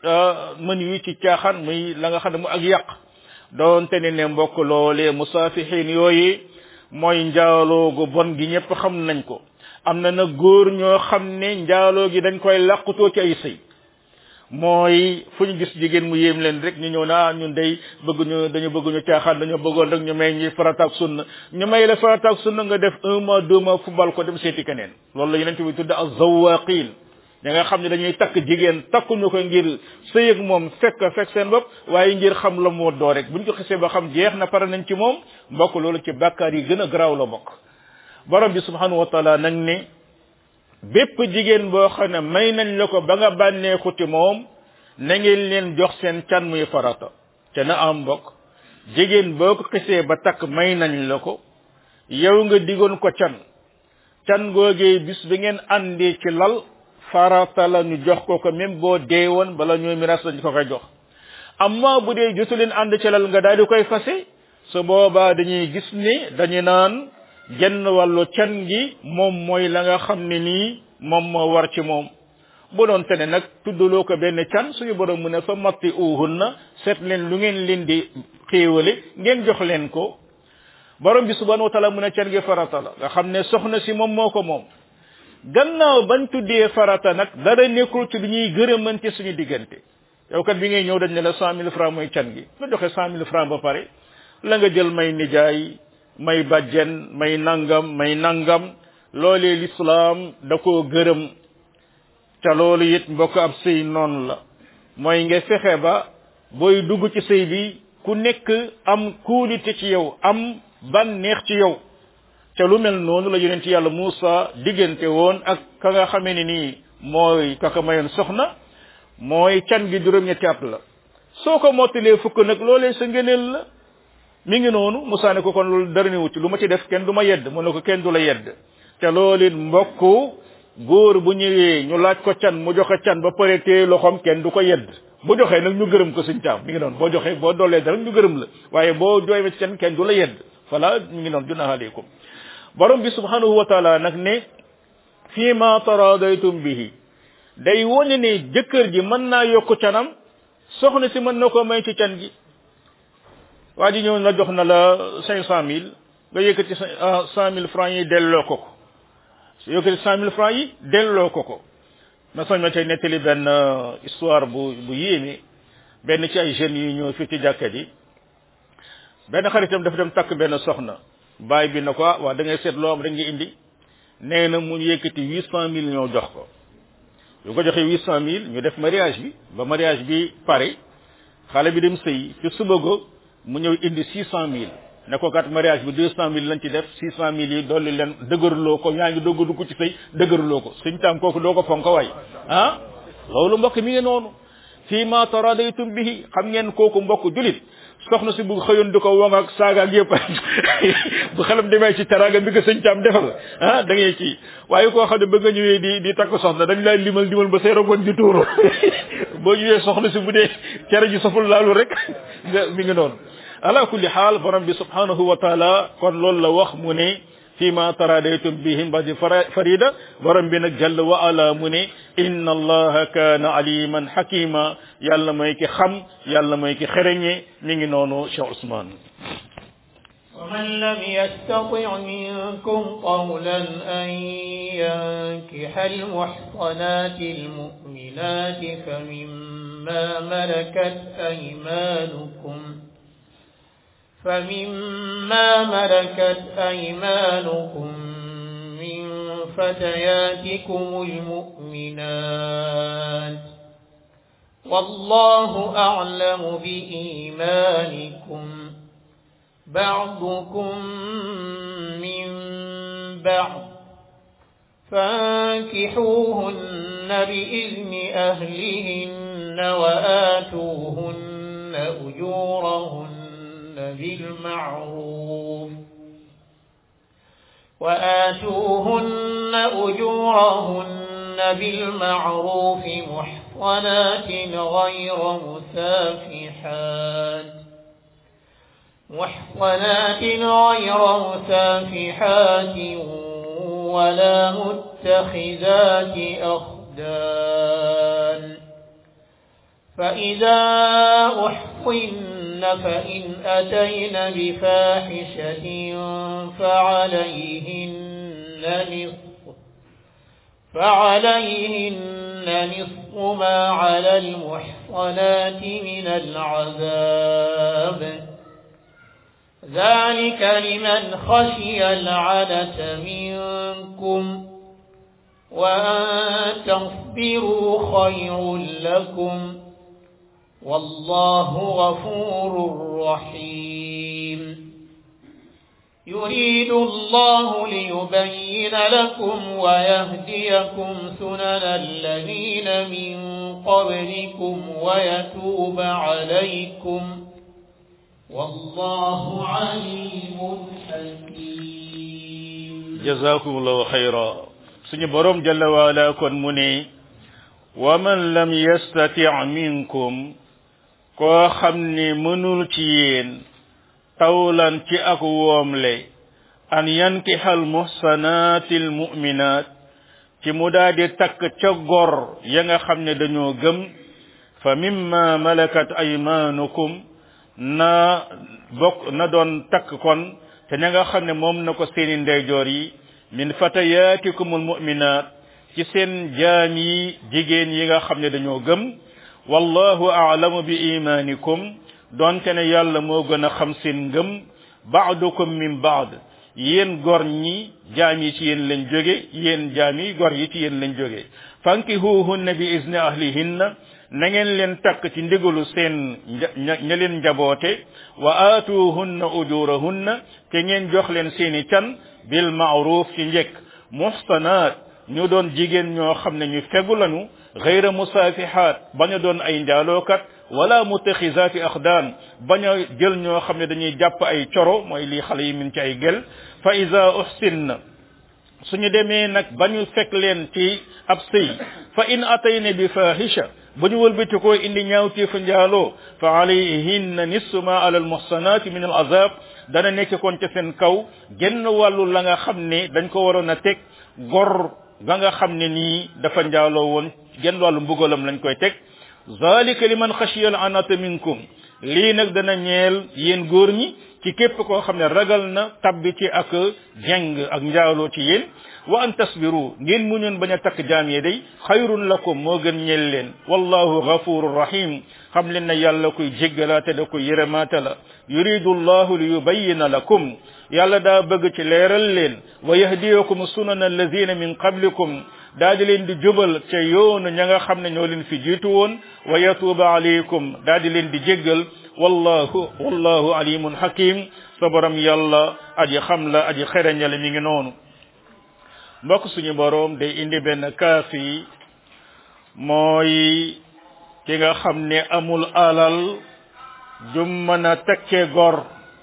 mën yu ci caaxaan muy la nga xam ne mu ak yàq doonte ne ne mbokk loolee musafihin yooyu mooy njaaloo gu bon gi ñëpp xam nañ ko am na nag góor ñoo xam ne njaaloo gi dañ koy làqutoo ci ay sëy mooy fu ñu gis jigéen mu yéem leen rek ñu ñëw naa ñun day bëgguñu dañu bëgguñu caaxaan dañoo bëggoon rek ñu may ñi farataak sunna ñu may la farataak sunna nga def un mois deux mois football ko dem seeti keneen loolu la yonent bi tudde az-zawaqin ñi nga xam ne dañuy takk jigéen takkuñu ko ngir sëy ak moom fekk fekk seen bopp waaye ngir xam la moo doo rek buñ ko xisee ba xam jeex na pare nañ ci moom mbokk loolu ci bàkkaar yi gën a garaaw la bokk borom bi subhanahu wa taala nag ne bépp jigéen boo xam ne may nañ la ko ba nga bànneexu ci moom na ngeen leen jox seen can muy farata te na am mbokk jigéen boo ko xisee ba takk may nañ la ko yow nga digoon ko can can googee bis bi ngeen àndee ci lal farata la ñu jox ko ko même boo dee woon bala ñooy miras lañ ko koy jox amma bu dee jotu leen ànd ci lal nga daal di koy fase su boobaa dañuy gis ni dañu naan genn wàllu can gi moom mooy la nga xam ne nii moom moo war ci moom bu doon te ne nag tuddaloo ko benn can suñu borom mu ne fa matti uhunna seet leen lu ngeen leen di xéewale ngeen jox leen ko borom bi subhanahu wa taala mu ne can gi farata la nga xam ne soxna si moom moo ko moom gannaaw bañ tuddee farata nag dara nekkul ci lu ñuy gërëmante suñu diggante yow kat bi ngay ñëw dañ ne la cent mille francs mooy can gi nga joxe cent mille francs ba pare la nga jël may nijaay may bàjjen may nangam may nangam loolee l'islam da koo gërëm ca loolu it mbokk ab sëy noonu la mooy nga fexe ba booy dugg ci sëy bi ku nekk am kuulite ci yow am bànneex ci yow ca lu mel noonu la yonent yàlla Muusa diggante woon ak ka nga xamee ne nii mooy kaka mayoon soxna mooy can gi juróom-ñetti at la soo ko mottalee fukk nag loolee sa ngëneel la mi ngi noonu Muusa ne ko kon loolu dara newu ci lu ma ci def kenn du ma yedd mu ne ko kenn du la yedd ca loolu it mbokk góor bu ñëwee ñu laaj ko can mu joxe can ba pare téye loxoom kenn du ko yedd bu joxee nag ñu gërëm ko suñ caam mi ngi noonu boo joxee boo doolee dara ñu gërëm la waaye boo jooyee ci can kenn du la yedd voilà mi ngi noonu junaha aleykum borom bi subhanahu wa taala nag ne fii ma taradaytum bihi day wone ne jëkkër ji mën naa yokk canam soxna si mën na ko may ci can gi waa ji ñëw na jox na la cinq cent mille nga yëkkati cent mille francs yi delloo ko ko su yëkkati cent mille francs yi delloo ko ko ma soñ ma tey nettali benn histoire bu bu yéeme benn ci ay jeunes yi ñëw fii ci jàkka ji benn xaritam dafa dem takk benn soxna baay bi na ko ah waa da ngay seet loo am rek nga indi nee na mu yëkkati huit cent mille ñoo jox ko yu ko joxee huit cent mille ñu def mariage bi ba mariage bi pare xale bi dem sëy ci suba go mu ñëw indi six cent mille ne ko kat mariage bi deux cent mille lañ ci def six cent mille yi dolli leen dëgërloo ko ñaa ngi dogg dugg ci sëy dëgërloo ko suñ tam kooku doo ko fonk waay ah loolu mbokk mi ngi noonu fii ma taradaytum bihi xam ngeen kooku mbokk julit soxna si bu xëyoon di ko wong ak saaga ak yëpp bu xelam demee ci teraanga bi nga sëñ caam defal ah da ngay kii waaye koo xam ne ba nga ñëwee di di takk soxna dañ lay limal limal ba say rongoñ di tuuru boo ñëwee soxna si bu dee cere ji saful laalu rek nga mi ngi noonu ala kulli xaal borom bi subhanahu wa taala kon loolu la wax mu ne fii ma taradaytum bihim badi farida borom bi nag jalla wa ala mu ne inna allaha kaana aliman hakima yàlla mooy ki xam yàlla mooy ki xereñe mi ngi noonu Cheikh Ousmane ومن لم يستطع منكم قولا أن ينكح المحصنات المؤمنات فمما ملكت أيمانكم فمما ملكت أيمانكم من فتياتكم المؤمنات والله أعلم بإيمانكم بعضكم من بعض فانكحوهن بإذن أهلهن وآتوهن أجورهن بالمعروف وآتوهن أجورهن بالمعروف محصنات غير مسافحات محصنات غير مسافحات ولا متخذات أخدان فإذا أحصن فإن أتين بفاحشة فعليهن نصف فعليهن نصف ما على المحصنات من العذاب ذلك لمن خشي العنة منكم وأن تصبروا خير لكم والله غفور رحيم يريد الله ليبين لكم ويهديكم سنن الذين من قبلكم ويتوب عليكم والله عليم حكيم جزاكم الله خيرا سني بروم جل وعلا كون مني ومن لم يستطع منكم كو خمني منول ci yeen tawlan ci ak woomle an yankihal muhsanatil mu'minat ci mu daa di takk ca gor ya nga xam ne dañoo gëm fa mimma malakat aymanukum na bokk na doon takk kon te ña nga xam ne moom na ko seeni ndeyjoor yi min fatayatikumul mu'minat ci seen jaam yi jigéen yi nga xam ne dañoo gëm wallahu a'lamu bi imanikum donte ne yàlla moo gën a xam seen ngëm ba'dukum min ba'd yéen gor ñi jaam yi ci yéen lañ jóge yéen jaam yi gor yi ci yéen lañ jóge fankihuhunna bi izni ahlihinna na ngeen leen takk ci ndigalu seen ña leen njaboote wa aatuhunna ujurahunna te ngeen jox leen seeni can bil ma'ruf ci njëkk muhsanat ñu doon jigéen ñoo xam ne ñu fegu lañu ghayra musafihat bañ a doon ay njaalookat wala mutakhizati akhdaan bañ a jël ñoo xam ne dañuy jàpp ay coro mooy lii xale yi min ci ay gel fa iza uhsinna suñu demee nag bañu fekk leen ci ab sëy fa in atayna bi fahisha ba ñu wëlbati koo indi ñaawtee fa njaaloo fa alayhinna nisfu ma ala al muhsanati min al azab dana nekk kon ca seen kaw genn wàllu la nga xam ne dañ ko waroon a teg gor ga nga xam ne nii dafa njaaloo woon genn wàllu mbugalam lañ koy teg zalika liman khashiya al anata minkum lii nag dana ñeel yéen góor ñi ci képp koo xam ne ragal na tabbi ci ak jeng ak njaaloo ci yéen wa an tasbiru ngeen muñoon bañ a takk jaam yi day xayrun lakum moo gën ñeel leen wallahu ghafurur rahim xam leen na yàlla koy jéggalaate da koy yërëmaate la yuridu llahu li yubayyina lakum yàlla daa bëgg ci leeral leen wa yahdiyakum sunana allazina min qablikum daa di leen di jubal ca yoonu ña nga xam ne ñoo leen fi jiitu woon wa yatuba alaykum daa di leen di jéggal wallahu wallahu alimun hakim sa borom yàlla aji xam la aji xereñale mi ngi noonu mbokk suñu borom day indi benn kaafi mooy ki nga xam ne amul alal jum mën a takkee gor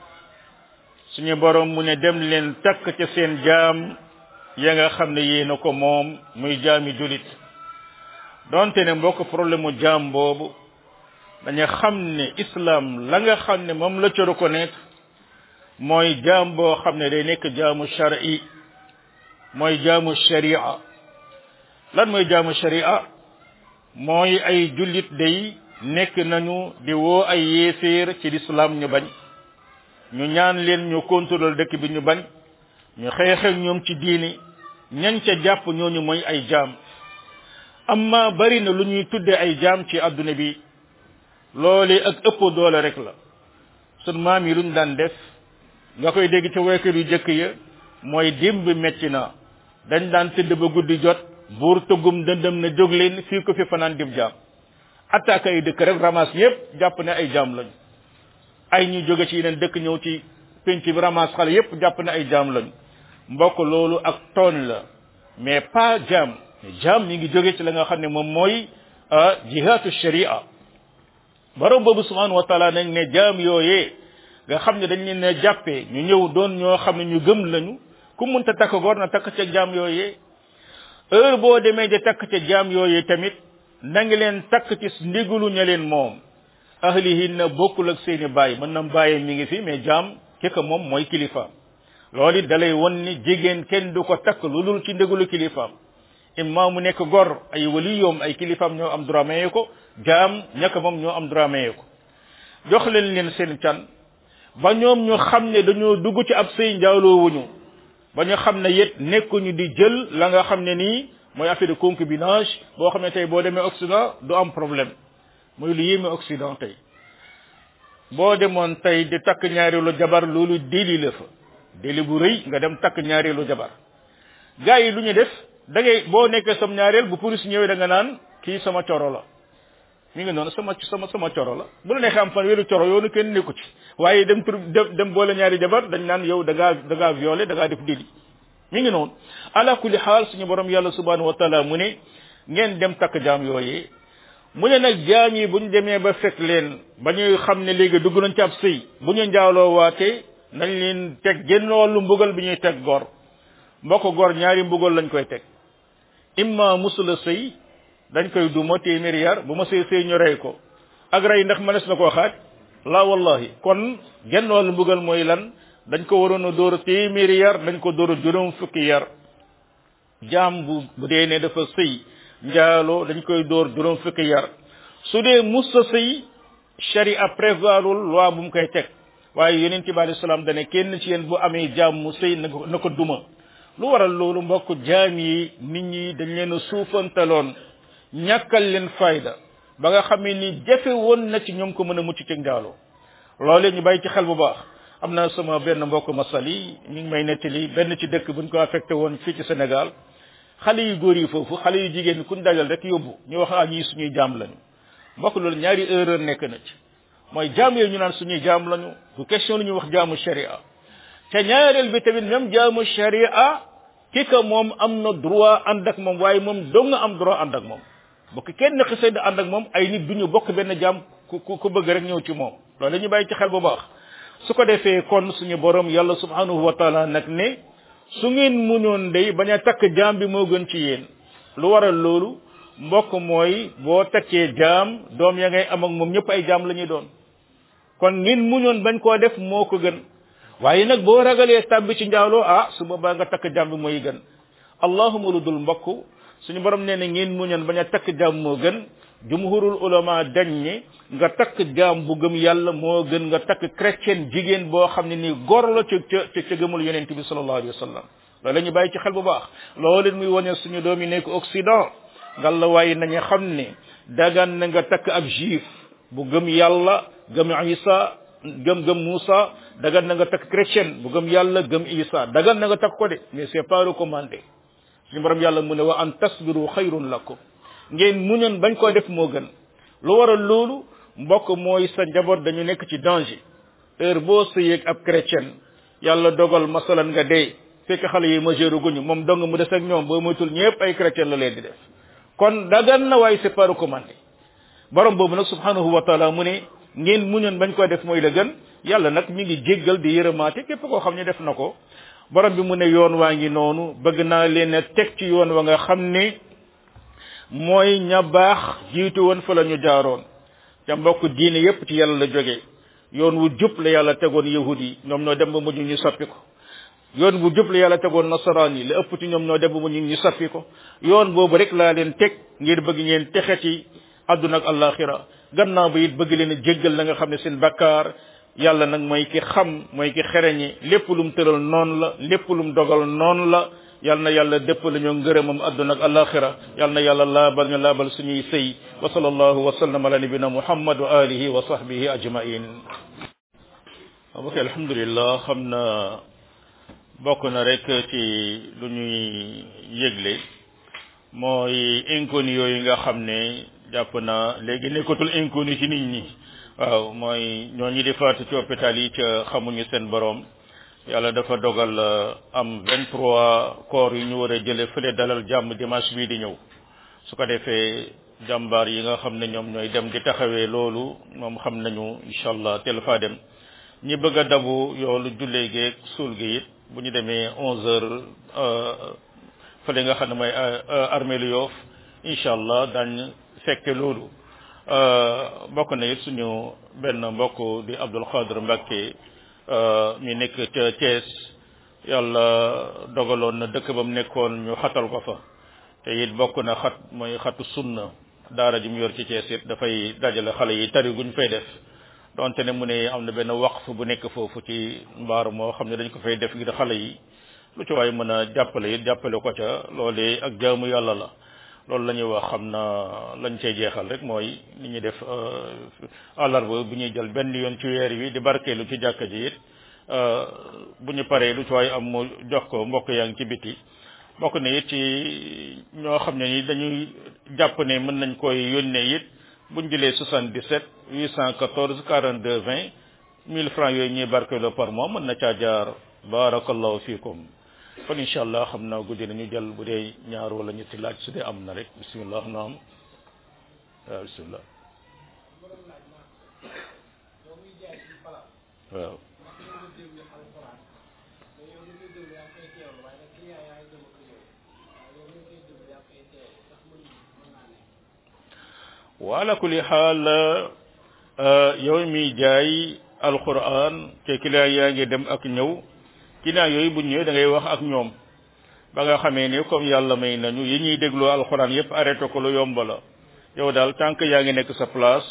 suñu borom mu ne dem leen takk ca seen jaam ya nga xam ne yéena ko moom muy jaami julit donte ne mbokk problème mu jaam boobu dañu xam ne islam la nga xam ne moom la ci reconnaître mooy jaam boo xam ne day nekk jaamu shar'i mooy jaamu sharia lan mooy jaamu sharia mooy ay jullit day nekk nañu di woo ay yéeféer ci l'islam ñu bañ ñu ñaan leen ñu contrôle dëkk bi ñu bañ ñu xeex ak ñoom ci diini ñañ ca jàpp ñooñu mooy ay jaam amma bari na lu ñuy tudde ay jaam ci adduna bi loole ak ëpp doole rek la sun maam yi luñ daan def nga koy dégg ca waykat yu jëkk ya mooy démb metti na dañ daan tëdd ba guddi jot buur tëggum dëndëm na jóg leen fii ko fi fanaan dib jaam attaque ay dëkk rek ramas yépp jàpp ne ay jaam lañu ay ñu jóge ci yeneen dëkk ñëw ci penc bi ramas xale yépp jàpp ne ay jaam lañu mbokk loolu ak tooñ la mais pas jaam jaam ñi ngi jóge ci la nga xam ne moom mooy jihaatu sharia borom boobu subhanahu wa taala nañ ne jaam yooyee nga xam ne dañ leen ne jàppee ñu ñëw doon ñoo xam ne ñu gëm lañu ku munta takk góor na takk ca jaam yooyee heure boo demee di takk ca jaam yooyee tamit na ngi leen takk ci ndigalu ña leen moom ahlihinna bokkul ak seeni baay mën na bàyyi mi ngi fi mais jaam ki ko moom mooy kilifaam loolu it dalay won ni jigéen kenn du ko takk lu dul ci ndigalu kilifaam imma mu nekk gor ay waliyoom ay kilifaam ñoo am droit maye ko jaam ña ko moom ñoo am droit maye ko jox leen leen seen can ba ñoom ñu xam ne dañoo dugg ci ab sëy njaaloo wuñu ba ñu xam ne yet nekkuñu di jël la nga xam ne nii mooy affaire de concubinage boo xam ne tey boo demee Occident du am problème muy lu yéeme Occident tey boo demoon tey di takk ñaareelu jabar loolu déli la fa déli bu rëy nga dem takk ñaareelu jabar gars yi lu ñu def da ngay boo nekkee sam ñaareel bu police ñëwee da nga naan kii sama coro la mi ngi noonu sama sama sama coro la bu la neexee am fan wéeru coro yoonu kenn nekku ci waaye dem tur dem boole ñaari jabar dañ naan yow da ngaa da ngaa violé da ngaa def délit mi ngi noonu ala kulli xaal suñu borom yàlla subhanahu wa taala mu ne ngeen dem takk jaam yooyee mu ne nag jaam yi bu ñu demee ba fekk leen ba ñuy xam ne léegi dugg nañ ci ab sëy bu ñu njaaloo waatee nañ leen teg génn wàllu mbugal bi ñuy teg góor mbokk góor ñaari mbugal lañ koy teg imma musula sëy dañ koy duma téeméeri yar bu ma sëy sëy ñu rey ko ak rey ndax mënees na koo xaaj la wallahi kon genn wàllu mbugal mooy lan dañ ko waroon a dóor téeméeri yar dañ ko dóor juróom fukki yar jaam bu bu dee ne dafa sëy njaaloo dañ koy dóor juróom fukki yar su dee musa sëy sharia prévoirul loi bu mu koy teg waaye yonent bi alayhi salaam dane kenn ci yéen bu amee jaam mu sëy na ko na ko duma lu waral loolu mbokk jaam yi nit ñi dañ leen a suufantaloon ñàkkal leen fayda ba nga xamee ni jafe woon na ci ñoom ko mën a mucc ci njaaloo loolee ñu bàyyi ci xel bu baax am na sama benn mbokk masali ñu ngi may nettali benn ci dëkk buñ ko affecté woon fii ci Sénégal xale yu góor yi foofu xale yu jigéen kuñ dajal rek yóbbu ñu wax ah ñii suñuy jaam lañu mbokk loolu ñaari erreur nekk na ci mooy jaam yooyu ñu naan suñuy jaam lañu du question lu ñu wax jaamu sharia te ñaareel bi tamit même jaamu sharia ki ka moom am na droit ànd ak moom waaye moom dong nga am droit ànd ak moom bokk kenn xisee di ànd ak moom ay nit duñu bokk benn jaam ku ku bëgg rek ñëw ci moom loolu dañuy bàyyi ci xel bu baax su ko defee kon suñu borom yàlla subhanahu wa taala nag ne su ngeen munoon day bañ a takk jaam bi moo gën ci yéen lu waral loolu mbokk mooy boo takkee jaam doom ya ngay am ak moom ñëpp ay jaam la ñuy doon kon ngeen munoon bañ koo def moo ko gën waaye nag boo ragalee tàbbi ci njaaloo ah su boobaa nga takk jaam bi mooy gën allahuma lu dul mbokk suñu borom nee na ngeen muñoon bañ a takk jaam moo gën jumhurul ulama dañ ne nga takk jaam bu gëm yàlla moo gën nga takk chrétien jigéen boo xam ne nii góor la ca ca ca gëmul yonent bi sallallahu alayhi wa sallam loolu la ñu bàyyi ci xel bu baax loolu leen muy wane suñu doom yi nekk Occident ngalla waaye nañu xam ne dagan na nga takk ab juif bu gëm yàlla gëm Isa gëm gëm Moussa dagan na nga takk chrétien bu gëm yàlla gëm Isa dagan na nga takk ko de mais c'est pas recommandé suñu borom yàlla mu ne wa an tasbiru xayrun lakum ngeen muñoon bañ koo def moo gën lu waral loolu mbokk mooy sa njaboot dañu nekk ci danger heure boo sëyeeg ab chrétien yàlla dogal masalan nga dee fekk xale yi majeur guñu moom dong mu des ak ñoom boo moytul ñëpp ay chrétien la leen di def kon dagan na waaye c'est pas recommandé borom boobu nag subhanahu wa taala mu ne ngeen muñoon bañ koo def mooy la gën yàlla nag mi ngi jéggal di yërëmaate képp koo xam ne def na ko borom bi mu ne yoon waa ngi noonu bëgg naa leen a teg ci yoon wa nga xam ne mooy ña baax jiitu woon fa la ñu jaaroon ca mbokk diine yépp ci yàlla la jógee yoon wu jub la yàlla tegoon yahud yi ñoom ñoo dem ba mujj ñu soppi ko yoon bu jub la yàlla tegoon nasaraan yi la ëpp ci ñoom ñoo dem ba mujj ñu soppi ko yoon boobu rek laa leen teg ngir bëgg ngeen texe ci àdduna ak àllaaxira gannaaw ba it bëgg leen a jéggal la nga xam ne seen bakkaar yàlla nag mooy ki xam mooy ki xereñe lépp lum tëral noonu la lépp lum dogal noonu la yal na yàlla dëpp la ñoo ngërëmam àdduna ak alaxira yal na yàlla laabal ñu laabal suñuy sëy wa sallallahu wa sallam ala nabina muhammad wa alihi wa sahbihi ajmain bokk alhamdulillah xam na bokk na rek ci lu ñuy yëgle mooy inconnu yooyu nga xam ne jàpp na léegi nekkatul inconnu ci nit ñi waaw mooy ñooñu di faatu ci hôpital yi ca xamuñu seen borom yàlla dafa dogal am vingt-trois corps yu ñu war a jële fële dalal jàmm dimanche bii di ñëw su ko defee jàmbaar yi nga xam ne ñoom ñooy dem di taxawee loolu moom xam nañu incha allah teel faa dem ñi bëgg a dabu yoolu jullee geeg suul gi it bu ñu demee onze heures fële nga xam ne mooy armée lu Yoff incha allah daañ fekke loolu mbokk na it suñu benn mbokk di Abdul Xaadir Mbàkke mi nekk ca Thiès yàlla dogaloon na dëkk ba mu nekkoon ñu xatal ko fa te it bokk na xat mooy xatu sunna daara ji mu yor ci Thiès it dafay dajale xale yi tari guñ fay def donte ne mu ne am na benn waqf bu nekk foofu ci mbaar moo xam ne dañ ko fay def ngir xale yi lu ci waay mën a jàppale it jàppale ko ca loolee ak jaamu yàlla la loolu la ñuy wax xam na lañ cey jeexal rek mooy ni ñuy def àllarba bu ñuy jël benn yoon ci weer wi di barkeelu ci jàkka ji it bu ñu paree lu ci waay am mu jox ko mbokk yaa ngi ci biti mbokk ne it ci ñoo xam ne ni dañuy jàpp ne mën nañ koy yónnee it buñ jëlee soixante-dix-sept huit cent quatorze quarante-deux vingt mille francs yooyu ñuy barkeelu par mois mën na caa jaar barakallahu fiikum kon incha allah xam naa guddi nañu jël bu dee ñaar wala ñetti laaj su dee am na rek bismillah naam waaw bismillah waaw wa ala kulli xaal yow mi jaay alquran te client yaa ngi dem ak ñëw client yooyu bu ñëwee da ngay wax ak ñoom ba nga xamee ne comme yàlla may nañu yi ñuy dégloo alquran yépp arrêté ko lu yomb la yow daal tant que yaa ngi nekk sa place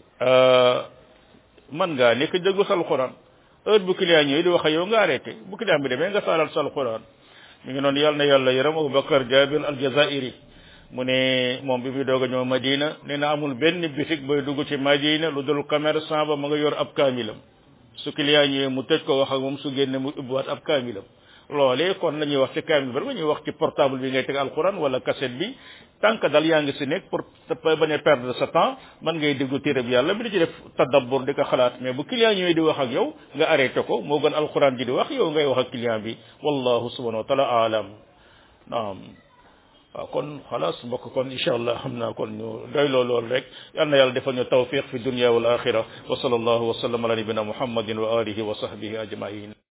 man ngaa nekk déglu sa alquran heure bu client ñëwee di wax ak yow nga arrêté bu client bi demee nga saalal sa alquran mi ngi noonu yàlla na yàlla yaram Aboubacar Jabir al-Jazairi mu ne moom bi muy doog a ñëw Madina nee na amul benn bitik booy dugg ci Madina lu dul commerçant ba ma nga yor ab kaamilam su client ñëwee mu tëj ko wax ak moom su génne mu ubbiwaat ab kaamilam loolee kon la ñuy wax ci kaamil ba ñuy wax ci portable bi ngay teg alquran wala cassette bi tant que dal yaa ngi si nekk pour bañ a perdre sa temps man ngay déglu téere bi yàlla bi di ci def tadabbur di ko xalaat mais bu client ñëwee di wax ak yow nga arrêté ko moo gën alquran ji di wax yow ngay wax ak client bi wallahu subhanahu wa taala alam naam waaw kon xalaas mbokk kon incha allah xam naa kon ñu doy loo lool rek yal na yàlla defal ñu tawfiq fi dunya wal axira wa sallallahu wa sallam ala nabina muhammadin wa alihi wa sahbihi ajmain